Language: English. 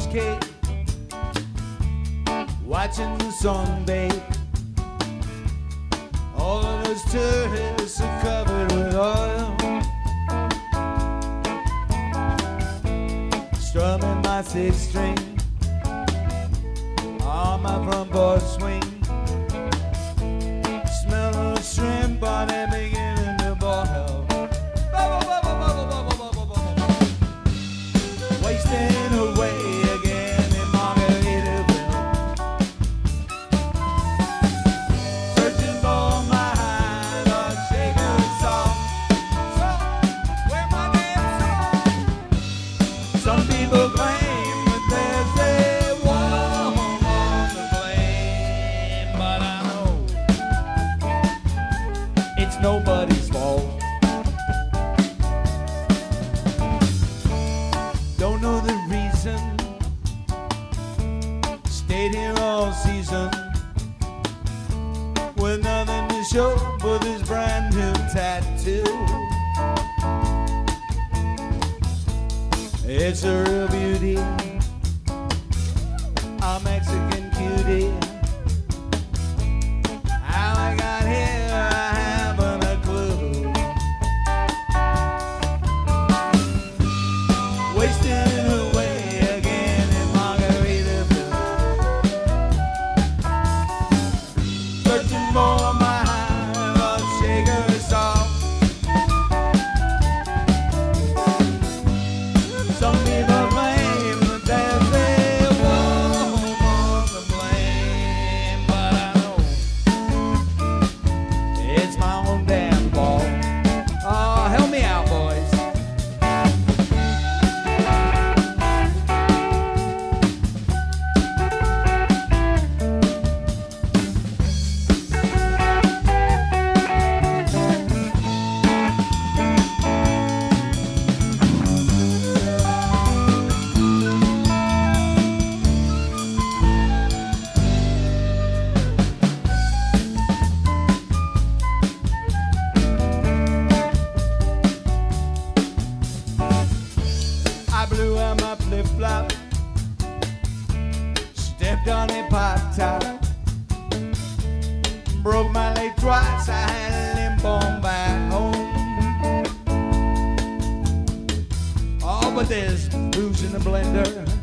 beach cake, watching the sun bathe. All of those tourists are covered with oil, strumming my six string on my front porch swing. Smell of shrimp on it beginning to boil. Wasting away again in Margaritaville, searching for my high-low shaker song. Where my damn song? Some people claim that there's a woman to blame, but I know it's nobody's fault. Don't know the reason, stayed here all season with nothing to show but this brand new tattoo. It's a real beauty, a Mexican cutie. How I got here, I haven't a clue. Wasting away again in Margaritaville, searching for my high-low shaker song. Some people claim that there's a woman to blame, but I know it's my own damn fault. Oh, help me out, boys. I blew out my flip-flop, stepped on a pop top, broke my leg twice, I had a limp on back home. Oh, but there's booze in the blender,